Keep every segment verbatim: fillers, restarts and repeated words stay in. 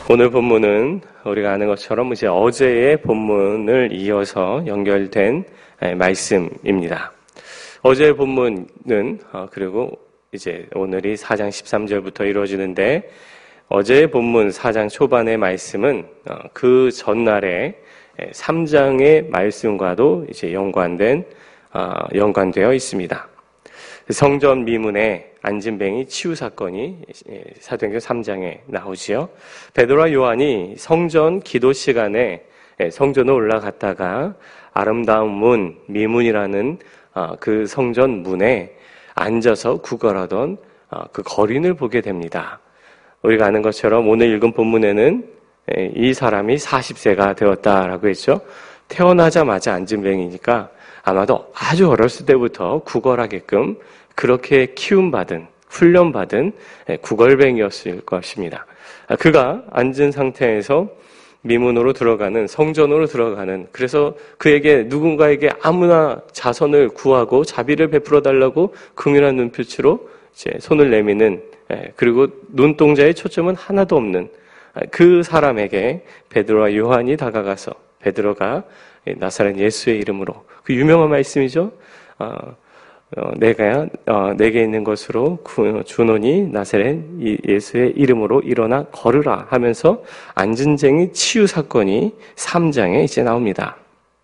오늘 본문은 우리가 아는 것처럼 이제 어제의 본문을 이어서 연결된 말씀입니다. 어제의 본문은 그리고 이제 오늘이 사 장 십삼 절부터 이루어지는데, 어제의 본문 사 장 초반의 말씀은 그 전날에 삼 장의 말씀과도 이제 연관된 연관되어 있습니다. 성전 미문의 안진뱅이 치유 사건이 사도행전 삼 장에 나오지요. 베드로와 요한이 성전 기도 시간에 성전으로 올라갔다가 아름다운 문, 미문이라는 그 성전 문에 앉아서 구걸하던 그 거린을 보게 됩니다. 우리가 아는 것처럼 오늘 읽은 본문에는 이 사람이 사십 세가 되었다라고 했죠. 태어나자마자 안진뱅이니까 아마도 아주 어렸을 때부터 구걸하게끔 그렇게 키움받은, 훈련받은 구걸뱅이였을 것입니다. 그가 앉은 상태에서 미문으로 들어가는, 성전으로 들어가는, 그래서 그에게 누군가에게 아무나 자선을 구하고 자비를 베풀어 달라고 긍휼한 눈빛으로 이제 손을 내미는, 그리고 눈동자의 초점은 하나도 없는 그 사람에게 베드로와 요한이 다가가서 베드로가 나사렛 예수의 이름으로, 그 유명한 말씀이죠. 어, 어, 내가 어, 내게 있는 것으로 주노니 나사렛 예수의 이름으로 일어나 걸으라 하면서 안진뱅이 치유 사건이 삼 장에 이제 나옵니다.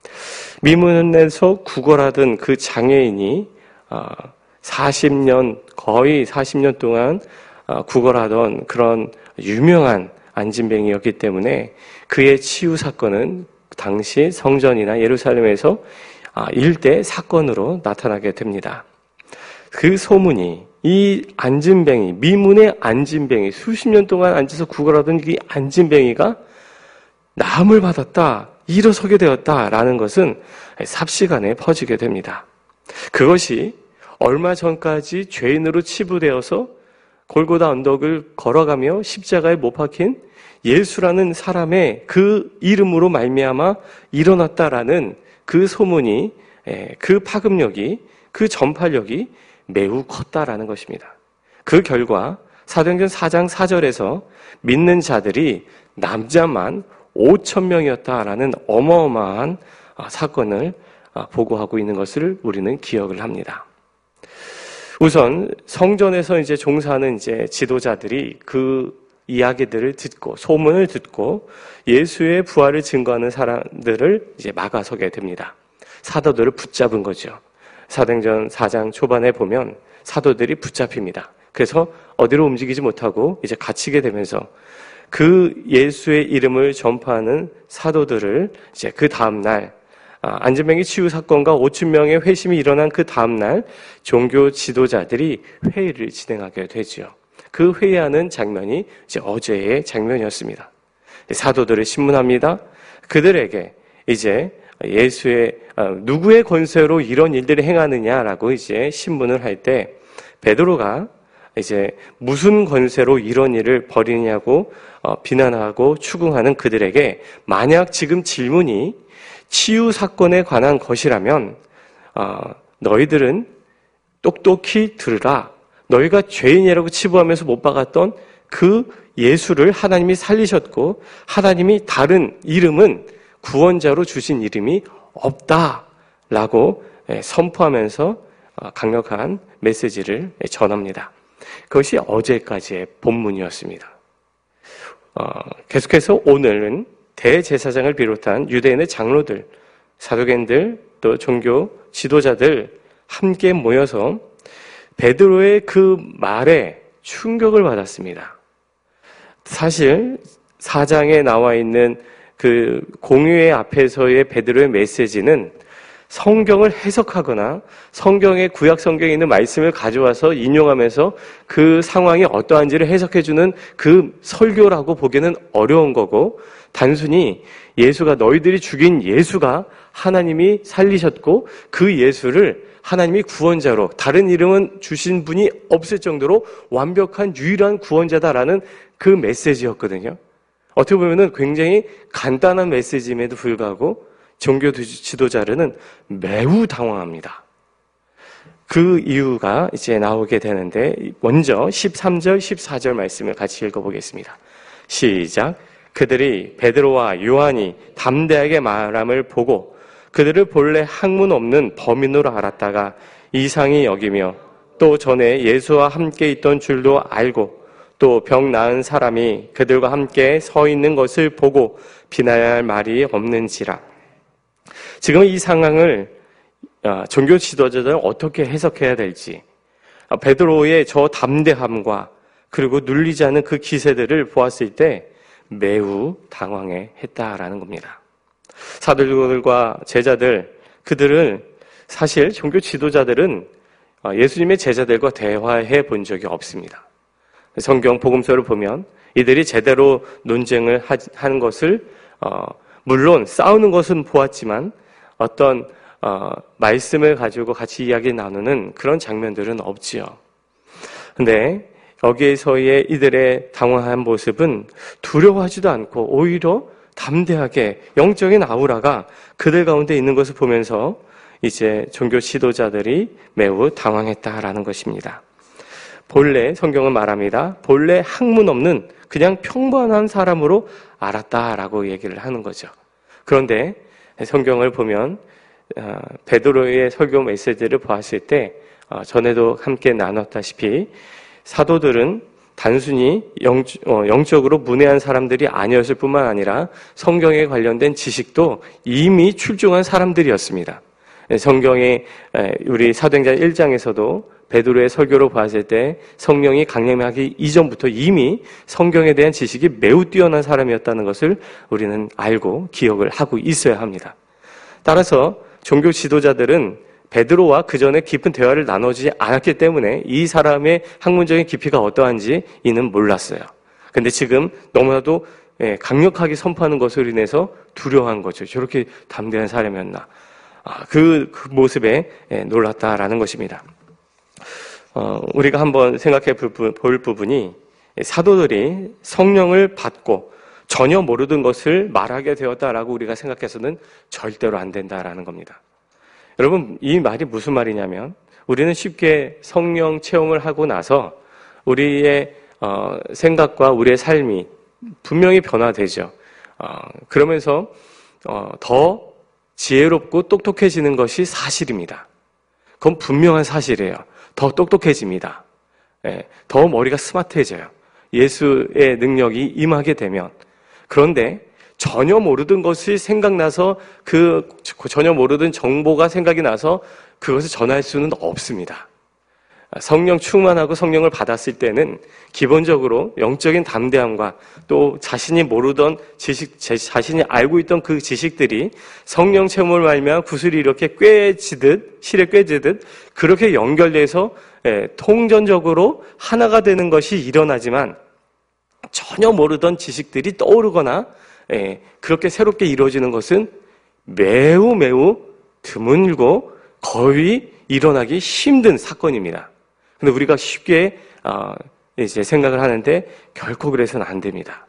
미문에서 구걸하던 그 장애인이 어, 사십 년, 거의 사십 년 동안 어, 구걸하던 그런 유명한 안진뱅이였기 때문에 그의 치유 사건은 당시 성전이나 예루살렘에서 일대 사건으로 나타나게 됩니다. 그 소문이, 이 안진뱅이, 미문의 안진뱅이, 수십 년 동안 앉아서 구걸하던 이 안진뱅이가 나음을 받았다, 일어서게 되었다라는 것은 삽시간에 퍼지게 됩니다. 그것이 얼마 전까지 죄인으로 치부되어서 골고다 언덕을 걸어가며 십자가에 못 박힌 예수라는 사람의 그 이름으로 말미암아 일어났다라는 그 소문이, 그 파급력이, 그 전파력이 매우 컸다라는 것입니다. 그 결과 사도행전 사 장 사 절에서 믿는 자들이 남자만 오천 명이었다라는 어마어마한 사건을 보고하고 있는 것을 우리는 기억을 합니다. 우선 성전에서 이제 종사하는 이제 지도자들이 그 이야기들을 듣고, 소문을 듣고 예수의 부활을 증거하는 사람들을 이제 막아서게 됩니다. 사도들을 붙잡은 거죠. 사도행전 사 장 초반에 보면 사도들이 붙잡힙니다. 그래서 어디로 움직이지 못하고 이제 갇히게 되면서 그 예수의 이름을 전파하는 사도들을 이제 그 다음날, 안진뱅이 치유 사건과 오천 명의 회심이 일어난 그 다음날 종교 지도자들이 회의를 진행하게 되죠. 그 회의하는 장면이 이제 어제의 장면이었습니다. 사도들을 신문합니다. 그들에게 이제 예수의, 누구의 권세로 이런 일들을 행하느냐라고 이제 신문을 할 때 베드로가 이제 무슨 권세로 이런 일을 벌이냐고 비난하고 추궁하는 그들에게, 만약 지금 질문이 치유 사건에 관한 것이라면 너희들은 똑똑히 들으라. 너희가 죄인이라고 치부하면서 못 박았던 그 예수를 하나님이 살리셨고, 하나님이 다른 이름은 구원자로 주신 이름이 없다라고 선포하면서 강력한 메시지를 전합니다. 그것이 어제까지의 본문이었습니다. 어, 계속해서 오늘은 대제사장을 비롯한 유대인의 장로들, 사도견들, 또 종교 지도자들 함께 모여서 베드로의 그 말에 충격을 받았습니다. 사실 사 장에 나와 있는 그 공유회 앞에서의 베드로의 메시지는 성경을 해석하거나 성경의 구약 성경에 있는 말씀을 가져와서 인용하면서 그 상황이 어떠한지를 해석해주는 그 설교라고 보기에는 어려운 거고, 단순히 예수가, 너희들이 죽인 예수가 하나님이 살리셨고 그 예수를 하나님이 구원자로, 다른 이름은 주신 분이 없을 정도로 완벽한 유일한 구원자다라는 그 메시지였거든요. 어떻게 보면 굉장히 간단한 메시지임에도 불구하고 종교 지도자들은 매우 당황합니다. 그 이유가 이제 나오게 되는데, 먼저 십삼 절, 십사 절 말씀을 같이 읽어보겠습니다. 시작. 그들이 베드로와 요한이 담대하게 말함을 보고 그들을 본래 학문 없는 범인으로 알았다가 이상히 여기며 또 전에 예수와 함께 있던 줄도 알고 또 병 나은 사람이 그들과 함께 서 있는 것을 보고 비난해야 할 말이 없는지라. 지금 이 상황을 종교 지도자들은 어떻게 해석해야 될지, 베드로의 저 담대함과 그리고 눌리지 않은 그 기세들을 보았을 때 매우 당황해 했다라는 겁니다. 사도들과 제자들, 그들은 사실 종교 지도자들은 예수님의 제자들과 대화해 본 적이 없습니다. 성경 복음서를 보면 이들이 제대로 논쟁을 하는 것을 어, 물론 싸우는 것은 보았지만 어떤 어, 말씀을 가지고 같이 이야기 나누는 그런 장면들은 없지요. 근데 여기에서의 이들의 당황한 모습은 두려워하지도 않고 오히려 담대하게 영적인 아우라가 그들 가운데 있는 것을 보면서 이제 종교 지도자들이 매우 당황했다라는 것입니다. 본래 성경은 말합니다. 본래 학문 없는 그냥 평범한 사람으로 알았다라고 얘기를 하는 거죠. 그런데 성경을 보면 베드로의 설교 메시지를 보았을 때 전에도 함께 나눴다시피 사도들은 단순히 영, 어, 영적으로 문외한 사람들이 아니었을 뿐만 아니라 성경에 관련된 지식도 이미 출중한 사람들이었습니다. 성경에 우리 사도행전 일 장에서도 베드로의 설교로 봤을 때 성령이 강림하기 이전부터 이미 성경에 대한 지식이 매우 뛰어난 사람이었다는 것을 우리는 알고 기억을 하고 있어야 합니다. 따라서 종교 지도자들은 베드로와 그 전에 깊은 대화를 나누지 않았기 때문에 이 사람의 학문적인 깊이가 어떠한지 이는 몰랐어요. 근데 지금 너무나도 강력하게 선포하는 것으로 인해서 두려워한 거죠. 저렇게 담대한 사람이었나. 그, 그 모습에 놀랐다라는 것입니다. 어, 우리가 한번 생각해 볼 부분이 사도들이 성령을 받고 전혀 모르던 것을 말하게 되었다라고 우리가 생각해서는 절대로 안 된다라는 겁니다. 여러분, 이 말이 무슨 말이냐면 우리는 쉽게 성령 체험을 하고 나서 우리의 어, 생각과 우리의 삶이 분명히 변화되죠. 어, 그러면서 어, 더 지혜롭고 똑똑해지는 것이 사실입니다. 그건 분명한 사실이에요. 더 똑똑해집니다. 예, 더 머리가 스마트해져요. 예수의 능력이 임하게 되면. 그런데 전혀 모르던 것이 생각나서 그 전혀 모르던 정보가 생각이 나서 그것을 전할 수는 없습니다. 성령 충만하고 성령을 받았을 때는 기본적으로 영적인 담대함과 또 자신이 모르던 지식, 자신이 알고 있던 그 지식들이 성령 체험을 말미암아 구슬이 이렇게 꿰지듯, 실에 꿰지듯 그렇게 연결돼서 예, 통전적으로 하나가 되는 것이 일어나지만 전혀 모르던 지식들이 떠오르거나 예, 그렇게 새롭게 이루어지는 것은 매우 매우 드물고 거의 일어나기 힘든 사건입니다. 근데 우리가 쉽게 어, 이제 생각을 하는데 결코 그래서는 안 됩니다.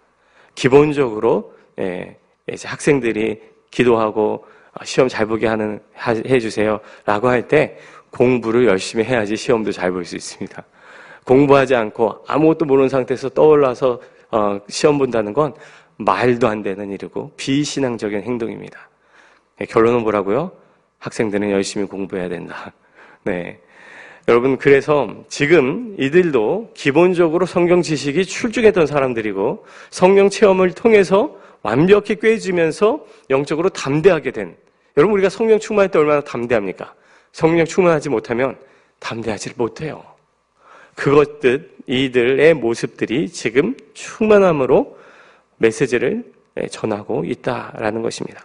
기본적으로 예, 이제 학생들이 기도하고 시험 잘 보게 하는 해주세요라고 할 때 공부를 열심히 해야지 시험도 잘 볼 수 있습니다. 공부하지 않고 아무것도 모르는 상태에서 떠올라서 어, 시험 본다는 건 말도 안 되는 일이고 비신앙적인 행동입니다. 예, 결론은 뭐라고요? 학생들은 열심히 공부해야 된다. 네. 여러분, 그래서 지금 이들도 기본적으로 성경 지식이 출중했던 사람들이고 성령 체험을 통해서 완벽히 꿰지면서 영적으로 담대하게 된, 여러분, 우리가 성령 충만할 때 얼마나 담대합니까? 성령 충만하지 못하면 담대하지 못해요. 그것들, 이들의 모습들이 지금 충만함으로 메시지를 전하고 있다라는 것입니다.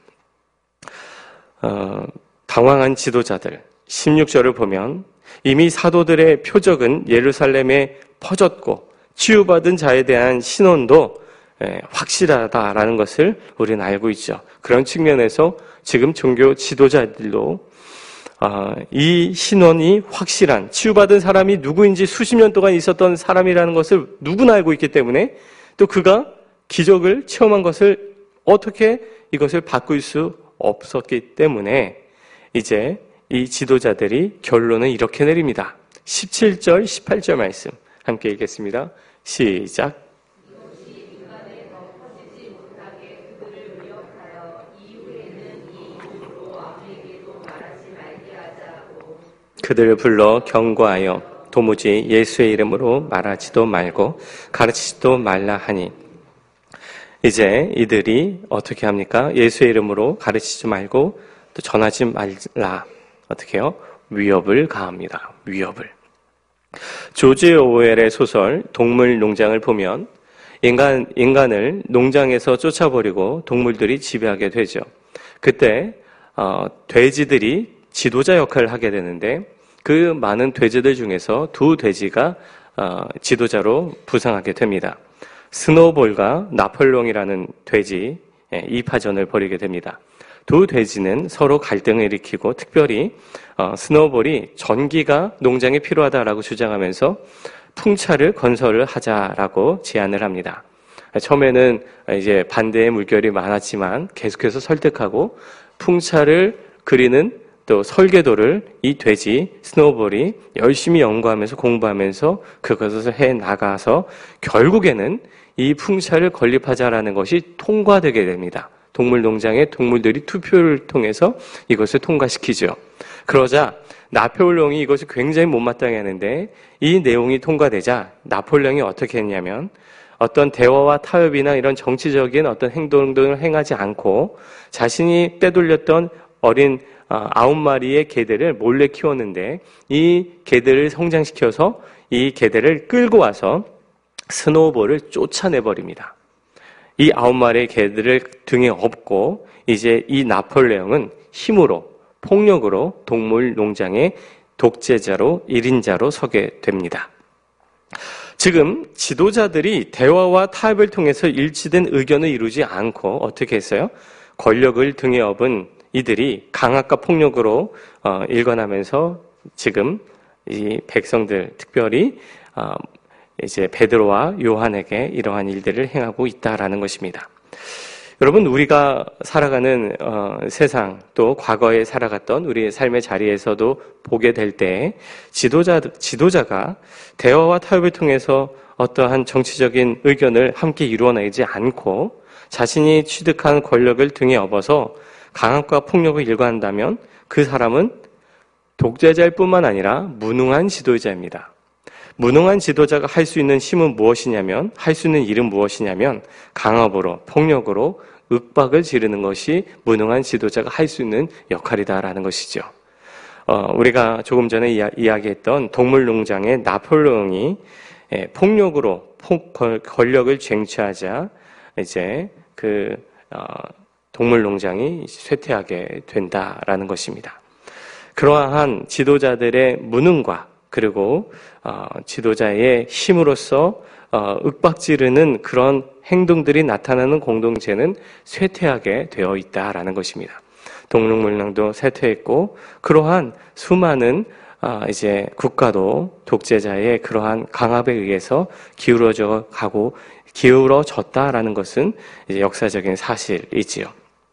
어, 당황한 지도자들, 십육 절을 보면 이미 사도들의 표적은 예루살렘에 퍼졌고 치유받은 자에 대한 신원도 확실하다라는 것을 우리는 알고 있죠. 그런 측면에서 지금 종교 지도자들도 이 신원이 확실한, 치유받은 사람이 누구인지 수십 년 동안 있었던 사람이라는 것을 누구나 알고 있기 때문에 또 그가 기적을 체험한 것을 어떻게 이것을 바꿀 수 없었기 때문에 이제 이 지도자들이 결론을 이렇게 내립니다. 십칠 절, 십팔 절 말씀 함께 읽겠습니다. 시작. 그들을 불러 경고하여 도무지 예수의 이름으로 말하지도 말고 가르치지도 말라 하니, 이제 이들이 어떻게 합니까? 예수의 이름으로 가르치지 말고 또 전하지 말라. 어떻게 해요? 위협을 가합니다. 위협을. 조지 오웰의 소설 동물 농장을 보면 인간, 인간을 농장에서 쫓아버리고 동물들이 지배하게 되죠. 그때 어, 돼지들이 지도자 역할을 하게 되는데 그 많은 돼지들 중에서 두 돼지가 어, 지도자로 부상하게 됩니다. 스노볼과 나폴롱이라는 돼지 이파전을 벌이게 됩니다. 두 돼지는 서로 갈등을 일으키고 특별히 어, 스노볼이 전기가 농장에 필요하다라고 주장하면서 풍차를 건설을 하자라고 제안을 합니다. 처음에는 이제 반대의 물결이 많았지만 계속해서 설득하고 풍차를 그리는 또 설계도를 이 돼지 스노볼이 열심히 연구하면서 공부하면서 그것을 해 나가서 결국에는 이 풍차를 건립하자라는 것이 통과되게 됩니다. 동물농장의 동물들이 투표를 통해서 이것을 통과시키죠. 그러자 나폴레옹이 이것을 굉장히 못마땅해 하는데 이 내용이 통과되자 나폴레옹이 어떻게 했냐면 어떤 대화와 타협이나 이런 정치적인 어떤 행동들을 행하지 않고 자신이 빼돌렸던 어린 아홉 마리의 개들을 몰래 키웠는데 이 개들을 성장시켜서 이 개들을 끌고 와서 스노우볼을 쫓아내버립니다. 이 아홉 마리의 개들을 등에 업고 이제 이 나폴레옹은 힘으로 폭력으로 동물 농장의 독재자로 일인자로 서게 됩니다. 지금 지도자들이 대화와 타협을 통해서 일치된 의견을 이루지 않고 어떻게 했어요? 권력을 등에 업은 이들이 강압과 폭력으로 어, 일관하면서 지금 이 백성들 특별히 어, 이제 베드로와 요한에게 이러한 일들을 행하고 있다라는 것입니다. 여러분, 우리가 살아가는 어, 세상 또 과거에 살아갔던 우리의 삶의 자리에서도 보게 될 때 지도자, 지도자가 대화와 타협을 통해서 어떠한 정치적인 의견을 함께 이루어내지 않고 자신이 취득한 권력을 등에 업어서 강압과 폭력을 일관한다면 그 사람은 독재자일 뿐만 아니라 무능한 지도자입니다. 무능한 지도자가 할 수 있는 힘은 무엇이냐면, 할 수 있는 일은 무엇이냐면 강압으로, 폭력으로 윽박을 지르는 것이 무능한 지도자가 할 수 있는 역할이다라는 것이죠. 어, 우리가 조금 전에 이야, 이야기했던 동물농장의 나폴레옹이 예, 폭력으로 폭, 권력을 쟁취하자 이제 그 어, 동물농장이 쇠퇴하게 된다라는 것입니다. 그러한 지도자들의 무능과 그리고 어, 지도자의 힘으로써 어, 윽박지르는 그런 행동들이 나타나는 공동체는 쇠퇴하게 되어 있다라는 것입니다. 동물농장도 쇠퇴했고 그러한 수많은 어, 이제 국가도 독재자의 그러한 강압에 의해서 기울어져 가고 기울어졌다라는 것은 이제 역사적인 사실이지요.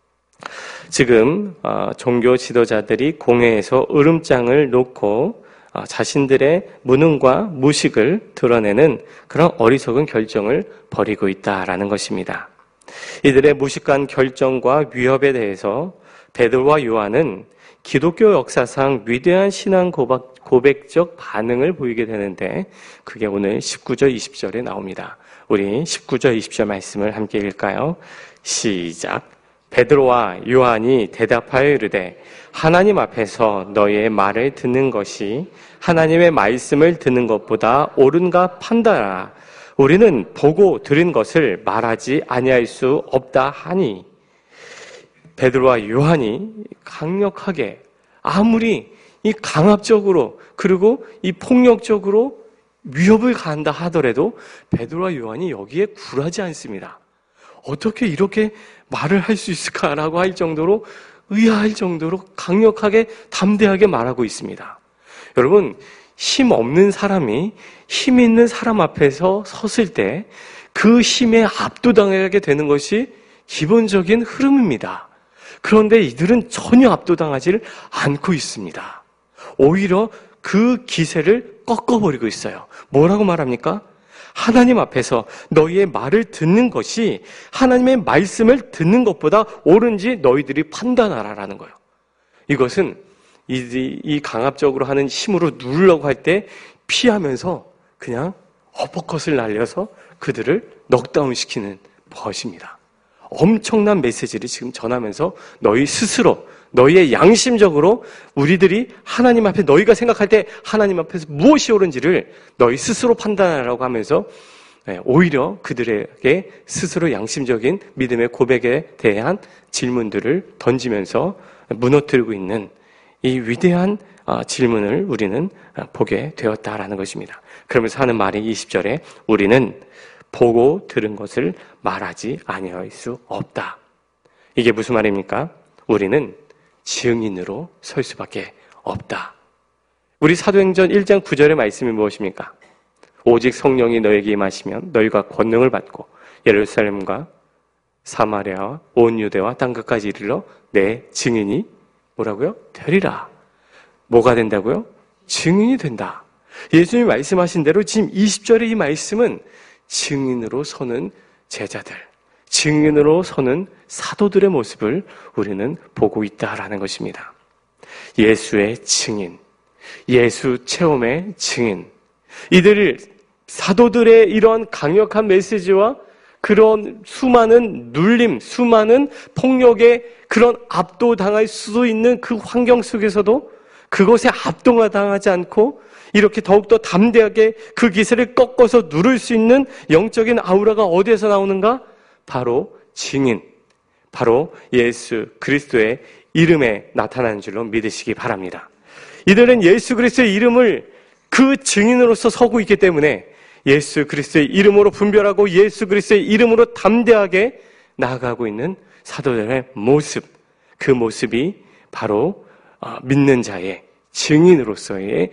지금 어, 종교 지도자들이 공회에서 으름장을 놓고 어, 자신들의 무능과 무식을 드러내는 그런 어리석은 결정을 벌이고 있다라는 것입니다. 이들의 무식한 결정과 위협에 대해서 베드로와 요한은 기독교 역사상 위대한 신앙 고백, 고백적 반응을 보이게 되는데 그게 오늘 십구 절 이십 절에 나옵니다. 우리 십구 절 이십 절 말씀을 함께 읽을까요? 시작. 베드로와 요한이 대답하여 이르되 하나님 앞에서 너희의 말을 듣는 것이 하나님의 말씀을 듣는 것보다 옳은가 판단하라. 우리는 보고 들은 것을 말하지 아니할 수 없다 하니. 베드로와 요한이 강력하게 아무리 이 강압적으로 그리고 이 폭력적으로 위협을 가한다 하더라도 베드로와 요한이 여기에 굴하지 않습니다. 어떻게 이렇게 말을 할 수 있을까라고 할 정도로 의아할 정도로 강력하게 담대하게 말하고 있습니다. 여러분, 힘 없는 사람이 힘 있는 사람 앞에서 섰을 때 그 힘에 압도당하게 되는 것이 기본적인 흐름입니다. 그런데 이들은 전혀 압도당하지를 않고 있습니다. 오히려 그 기세를 꺾어버리고 있어요. 뭐라고 말합니까? 하나님 앞에서 너희의 말을 듣는 것이 하나님의 말씀을 듣는 것보다 옳은지 너희들이 판단하라라는 거예요. 이것은 이, 이 강압적으로 하는 힘으로 누르려고 할 때 피하면서 그냥 어퍼컷을 날려서 그들을 넉다운시키는 것입니다. 엄청난 메시지를 지금 전하면서 너희 스스로, 너희의 양심적으로 우리들이 하나님 앞에 너희가 생각할 때 하나님 앞에서 무엇이 옳은지를 너희 스스로 판단하라고 하면서 오히려 그들에게 스스로 양심적인 믿음의 고백에 대한 질문들을 던지면서 무너뜨리고 있는 이 위대한 질문을 우리는 보게 되었다라는 것입니다. 그러면서 하는 말이 이십 절에 우리는 보고 들은 것을 말하지 아니할 수 없다. 이게 무슨 말입니까? 우리는 증인으로 설 수밖에 없다. 우리 사도행전 일 장 구 절의 말씀이 무엇입니까? 오직 성령이 너에게 임하시면 너희가 권능을 받고 예루살렘과 사마리아와 온 유대와 땅끝까지 이르러 내 증인이 뭐라고요? 되리라. 뭐가 된다고요? 증인이 된다. 예수님이 말씀하신 대로 지금 이십 절의 이 말씀은 증인으로 서는 제자들, 증인으로 서는 사도들의 모습을 우리는 보고 있다라는 것입니다. 예수의 증인, 예수 체험의 증인, 이들을 사도들의 이런 강력한 메시지와 그런 수많은 눌림, 수많은 폭력에 그런 압도당할 수도 있는 그 환경 속에서도 그것에 압도당하지 않고 이렇게 더욱더 담대하게 그 기세를 꺾어서 누를 수 있는 영적인 아우라가 어디에서 나오는가? 바로 증인, 바로 예수 그리스도의 이름에 나타나는 줄로 믿으시기 바랍니다. 이들은 예수 그리스도의 이름을 그 증인으로서 서고 있기 때문에 예수 그리스도의 이름으로 분별하고 예수 그리스도의 이름으로 담대하게 나아가고 있는 사도들의 모습, 그 모습이 바로 믿는 자의 증인으로서의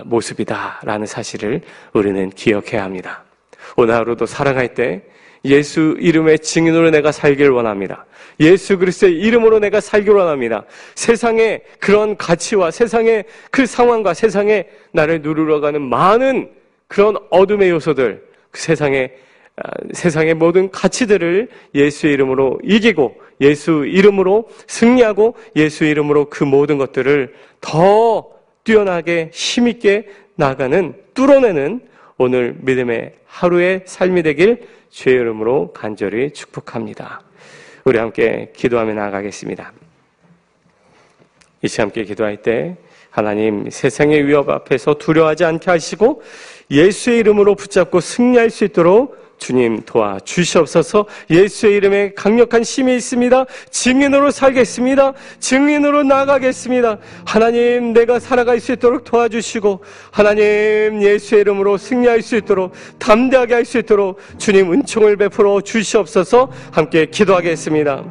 모습이다라는 사실을 우리는 기억해야 합니다. 오늘 하루도 살아갈 때 예수 이름의 증인으로 내가 살기를 원합니다. 예수 그리스도의 이름으로 내가 살기를 원합니다. 세상의 그런 가치와 세상의 그 상황과 세상에 나를 누르러가는 많은 그런 어둠의 요소들, 그 세상의 세상의 모든 가치들을 예수의 이름으로 이기고 예수 이름으로 승리하고 예수 이름으로 그 모든 것들을 더 뛰어나게 힘있게 나가는 뚫어내는 오늘 믿음의 하루의 삶이 되길 주의 이름으로 간절히 축복합니다. 우리 함께 기도하며 나아가겠습니다. 이 시간 함께 기도할 때 하나님 세상의 위협 앞에서 두려워하지 않게 하시고 예수의 이름으로 붙잡고 승리할 수 있도록 주님 도와주시옵소서. 예수의 이름에 강력한 힘이 있습니다. 증인으로 살겠습니다. 증인으로 나아가겠습니다. 하나님 내가 살아갈 수 있도록 도와주시고 하나님 예수의 이름으로 승리할 수 있도록 담대하게 할 수 있도록 주님 은총을 베풀어 주시옵소서. 함께 기도하겠습니다.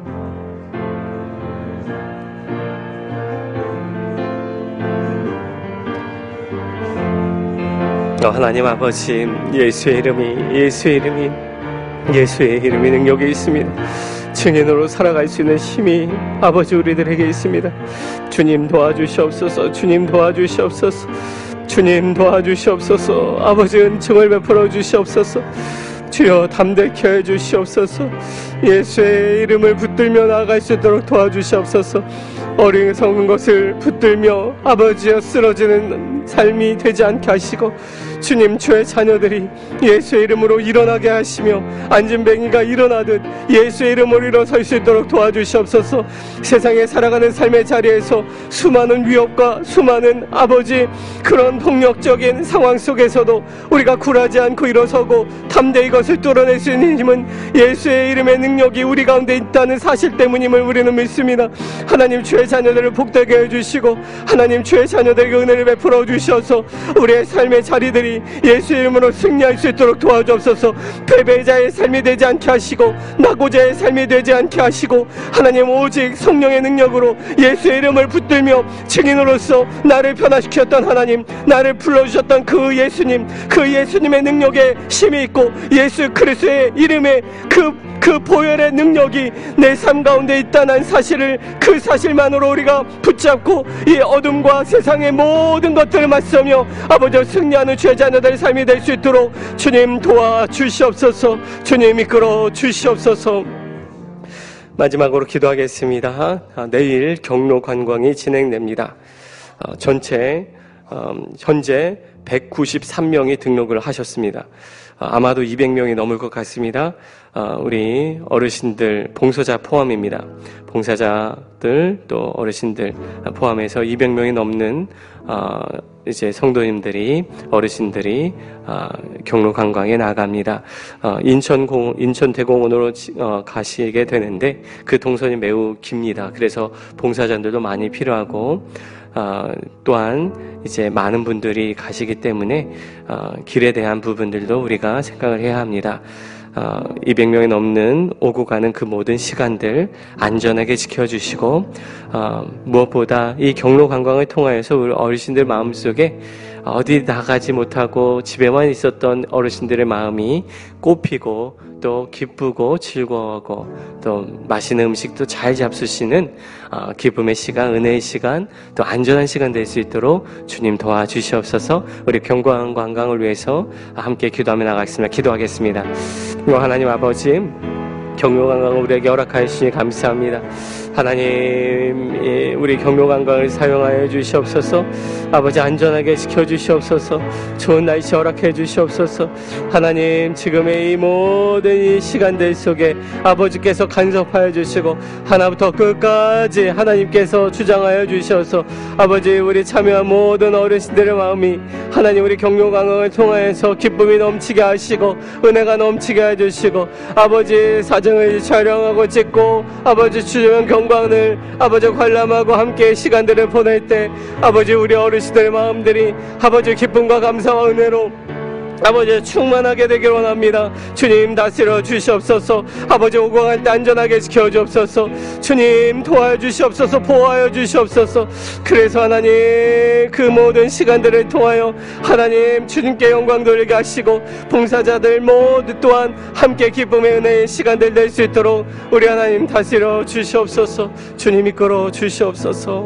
하나님 아버지, 예수의 이름이 예수의 이름이 예수의 이름이 능력이 있습니다. 증인으로 살아갈 수 있는 힘이 아버지 우리들에게 있습니다. 주님 도와주시옵소서. 주님 도와주시옵소서. 주님 도와주시옵소서. 아버지 은총을 베풀어 주시옵소서. 주여 담대케 해 주시옵소서. 예수의 이름을 붙들며 나아갈 수 있도록 도와주시옵소서. 어리석은 것을 붙들며 아버지여 쓰러지는 삶이 되지 않게 하시고 주님 주의 자녀들이 예수의 이름으로 일어나게 하시며 안진뱅이가 일어나듯 예수의 이름으로 일어설 수 있도록 도와주시옵소서. 세상에 살아가는 삶의 자리에서 수많은 위협과 수많은 아버지 그런 폭력적인 상황 속에서도 우리가 굴하지 않고 일어서고 담대히 이것을 뚫어낼 수 있는 힘은 예수의 이름의 능력이 우리 가운데 있다는 사실 때문임을 우리는 믿습니다. 하나님 주의 자녀들을 복되게 해주시고 하나님 주의 자녀들에게 은혜를 베풀어 주셔서 우리의 삶의 자리들이 예수의 이름으로 승리할 수 있도록 도와주옵소서. 패배자의 삶이 되지 않게 하시고 낙오자의 삶이 되지 않게 하시고 하나님 오직 성령의 능력으로 예수의 이름을 붙들며 증인으로서 나를 변화시켰던 하나님, 나를 불러주셨던 그 예수님, 그 예수님의 능력에 힘이 있고 예수 그리스도의 이름에 그 그 보혈의 능력이 내 삶 가운데 있다는 사실을 그 사실만으로 우리가 붙잡고 이 어둠과 세상의 모든 것들을 맞서며 아버지 승리하는 주의 자녀들의 삶이 될 수 있도록 주님 도와주시옵소서. 주님 이끌어 주시옵소서. 마지막으로 기도하겠습니다. 내일 경로 관광이 진행됩니다. 어, 전체 어, 현재 백구십삼 명이 등록을 하셨습니다. 어, 아마도 이백 명이 넘을 것 같습니다. 어, 우리 어르신들 봉사자 포함입니다. 봉사자들 또 어르신들 포함해서 이백 명이 넘는 어, 이제 성도님들이 어르신들이 어, 경로 관광에 나갑니다. 어, 인천공 인천대공원으로 어, 가시게 되는데 그 동선이 매우 깁니다. 그래서 봉사자들도 많이 필요하고 어, 또한 이제 많은 분들이 가시기 때문에 어, 길에 대한 부분들도 우리가 생각을 해야 합니다. 어, 이백 명이 넘는 오고 가는 그 모든 시간들 안전하게 지켜주시고 어, 무엇보다 이 경로 관광을 통하여서 우리 어르신들 마음속에 어디 나가지 못하고 집에만 있었던 어르신들의 마음이 꽃피고 또 기쁘고 즐거워하고 또 맛있는 음식도 잘 잡수시는 어, 기쁨의 시간, 은혜의 시간, 또 안전한 시간 될 수 있도록 주님 도와주시옵소서. 우리 경관 관광을 위해서 함께 기도하며 나가겠습니다. 기도하겠습니다. 하나님 아버지, 경로 관광을 우리에게 허락하여 주시니 감사합니다. 하나님, 우리 경로 관광을 사용하여 주시옵소서. 아버지, 안전하게 지켜주시옵소서. 좋은 날씨 허락해 주시옵소서. 하나님, 지금의 이 모든 이 시간들 속에 아버지께서 간섭하여 주시고 하나부터 끝까지 하나님께서 주장하여 주셔서 아버지, 우리 참여한 모든 어르신들의 마음이 하나님 우리 경로 관광을 통하여서 기쁨이 넘치게 하시고 은혜가 넘치게 해주시고 아버지, 사정을 촬영하고 찍고 아버지 주변 경관을 아버지 관람하고 함께 시간들을 보낼 때 아버지, 우리 어르신들의 마음들이 아버지 기쁨과 감사와 은혜로 아버지 충만하게 되길 원합니다. 주님 다스려 주시옵소서. 아버지, 오고 갈 때 안전하게 지켜주옵소서. 주님 도와여 주시옵소서. 보호하여 주시옵소서. 그래서 하나님, 그 모든 시간들을 통하여 하나님 주님께 영광 돌리게 하시고 봉사자들 모두 또한 함께 기쁨의 은혜의 시간들 될 수 있도록 우리 하나님 다스려 주시옵소서. 주님 이끌어 주시옵소서.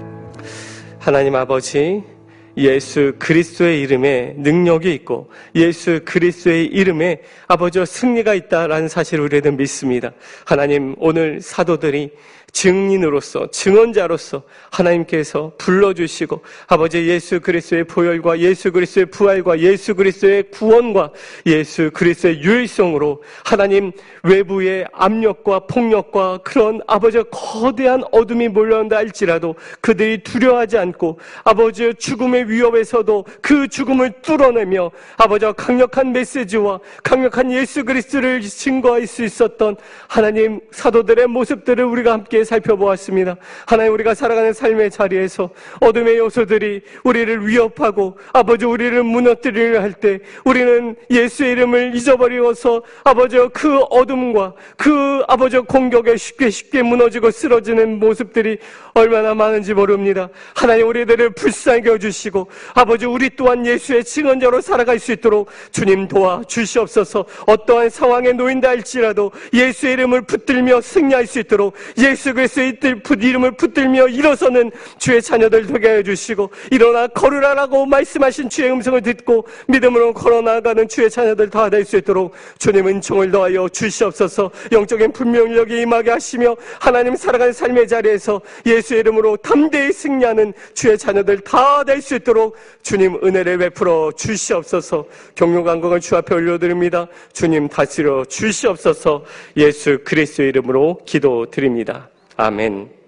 하나님 아버지, 예수 그리스도의 이름에 능력이 있고 예수 그리스도의 이름에 아버지와 승리가 있다라는 사실을 우리는 믿습니다. 하나님, 오늘 사도들이 증인으로서 증언자로서 하나님께서 불러주시고 아버지, 예수 그리스도의 보혈과 예수 그리스도의 부활과 예수 그리스도의 구원과 예수 그리스도의 유일성으로 하나님 외부의 압력과 폭력과 그런 아버지 거대한 어둠이 몰려온다 할지라도 그들이 두려워하지 않고 아버지의 죽음의 위협에서도 그 죽음을 뚫어내며 아버지와 강력한 메시지와 강력한 예수 그리스도를 증거할 수 있었던 하나님 사도들의 모습들을 우리가 함께 살펴보았습니다. 하나님, 우리가 살아가는 삶의 자리에서 어둠의 요소들이 우리를 위협하고 아버지 우리를 무너뜨리려 할 때 우리는 예수의 이름을 잊어버리고서 아버지 그 어둠과 그 아버지 공격에 쉽게 쉽게 무너지고 쓰러지는 모습들이 얼마나 많은지 모릅니다. 하나님, 우리들을 불쌍히 여주시고 아버지, 우리 또한 예수의 증언자로 살아갈 수 있도록 주님 도와 주시옵소서. 어떠한 상황에 놓인다 할지라도 예수의 이름을 붙들며 승리할 수 있도록 예수 그리스도의 이름을 붙들며 일어서는 주의 자녀들 되게 해주시고 일어나 걸으라라고 말씀하신 주의 음성을 듣고 믿음으로 걸어나가는 주의 자녀들 다 될 수 있도록 주님 은총을 더하여 주시옵소서. 영적인 분명력이 임하게 하시며 하나님 살아가는 삶의 자리에서 예수의 이름으로 담대히 승리하는 주의 자녀들 다 될 수 있도록 주님 은혜를 베풀어 주시옵소서. 경로 관광을 주 앞에 올려드립니다. 주님 다스려 주시옵소서. 예수 그리스도의 이름으로 기도드립니다. 아멘.